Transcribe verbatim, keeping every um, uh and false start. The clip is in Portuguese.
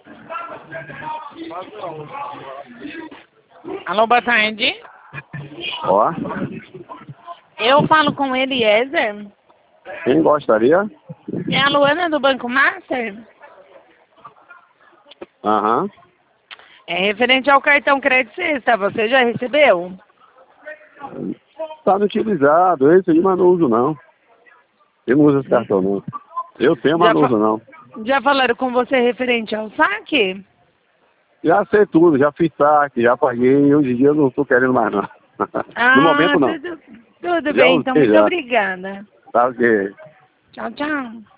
Alô, boa tarde. Ó. Eu falo com Eliezer. Quem gostaria? É a Luana do Banco Master? Aham. É referente ao cartão crédito sexta. Você já recebeu? Tá utilizado, esse aí, mas não uso não. Eu não uso esse cartão não. Eu tenho, mas Já não fa- uso não. Já falaram com você referente ao saque? Já sei tudo, já fiz saque, já paguei, hoje em dia eu não tô querendo mais não. Ah, No momento não. tudo, tudo Já bem. Então, usei muito já. obrigada. Tá ok. Tchau, tchau.